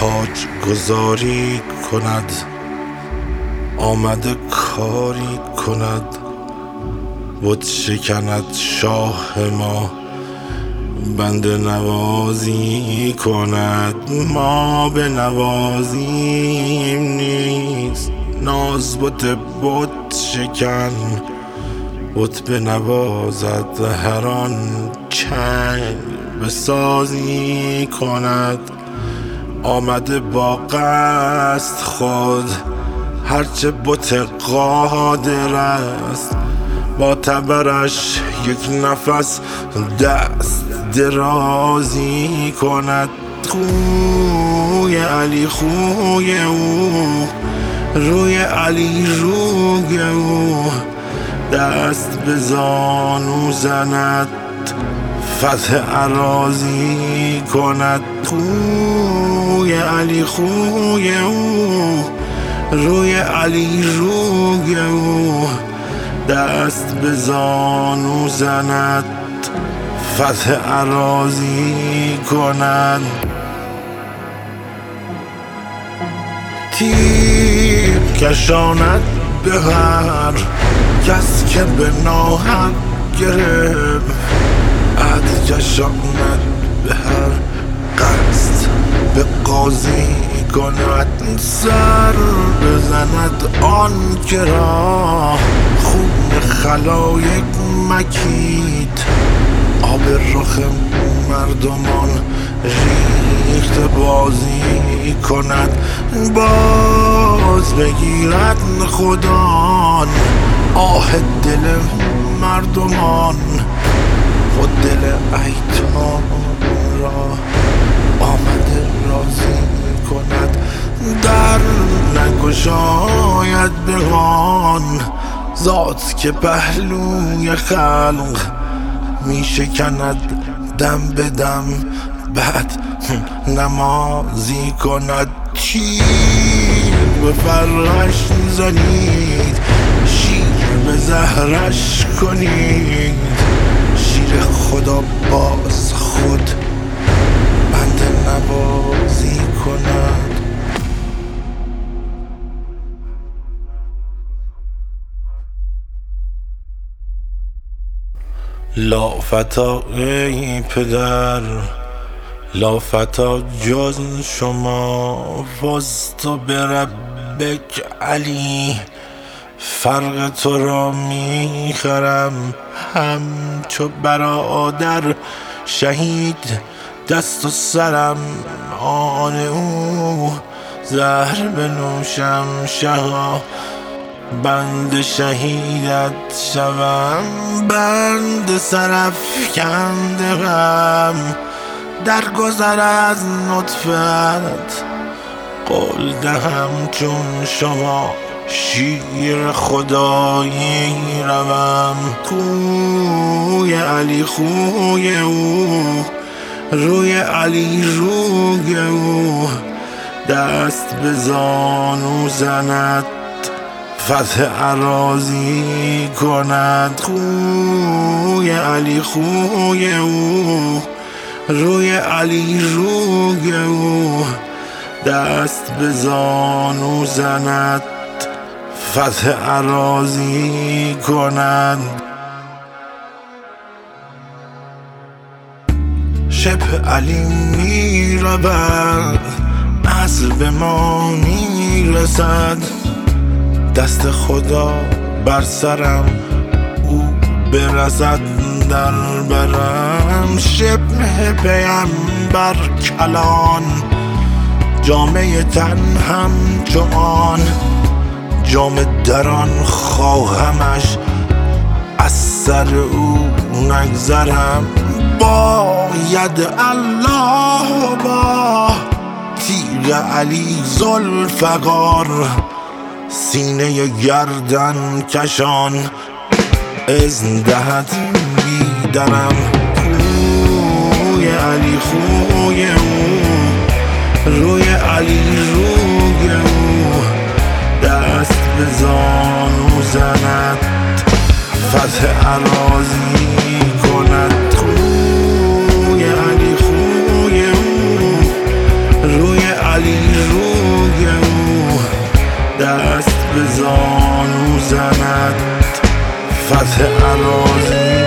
تاج گذاری کند، آمده کاری کند، بت شکند شاه ما، بنده نوازی کند. ما به نوازیم نیست، ناز بت شکن، بت بنوازد هر آن چنگ بسازی کند. آمده با قصد خود، هرچه بت قادر است، با تبرش یک نفس دست درازی کند. خوی علی خوی او، روی علی روی او، دست به زانو زند، فتح اراضی کند. خوی علی خوی او، روی علی روی او، دست به زانو زند، فتح اراضی کند. تیر کشاند به هر کس که به ناحق گرفت، عهد کشاند به هر قصد به قاضی کند. سر بزند آن که را خون خلایق مکید، آب رخ مردمان ریخت بازی کند. باز بگیرد خدان آه دل مردمان، خود دل ایتام را آمده راضی کند. در نگشاید بهان ذات که پهلوی خلق می شکند دم به دم، بعد نمازی کند. تیر به فرش زنید، شیر به زهرش کنید، شیر خدا باز خود بنده نوازی کند. لافتا ای پدر، لافتا جز شما، فزت بربک علی، فرق تو را میخرم همچو برادر شهید. دست و سرم آن او، زهر بنوشم شها، بند شهیدت شوم، بند سرافکنده غم. در گذر از نطفت قول دهم چون شما، شیر خدایی روم. خوی علی خوی او، روی علی روی او، دست به زانو زند، فتح اراضی کند. خوی علی خوی او، روی علی روی او، دست به زانو زند، فتح اراضی کند. شبه علی می رود، اصل به ما می رسد، دست خدا بر سرم او برسد در برم. شبه پیمبر کلان، جامعه تن همچو آن، جام دران خواهمش از سر او نگذرم. باید الله با تیغ علی ذوالفقار، سینه گردن کشان اذن دهد بیدرم. خوی علی خوی او، روی علی روی او، دست به زانو زند، فتح اراضی کند. خوی علی خوی او، روی علی دست به زانو زند فتح اراضی